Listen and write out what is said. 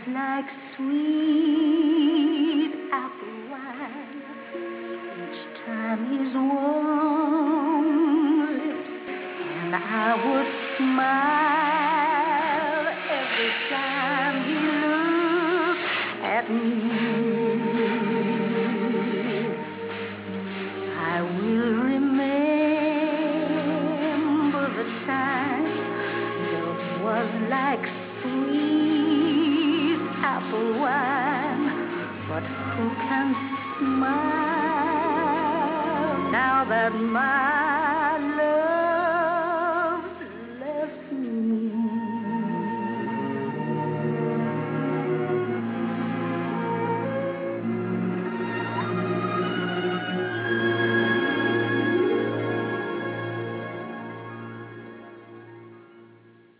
was like sweet apple wine each time his warm lips, and I would smile every time he looked at me. I will remember the time love was like sweet apple wine, but who can smile now that my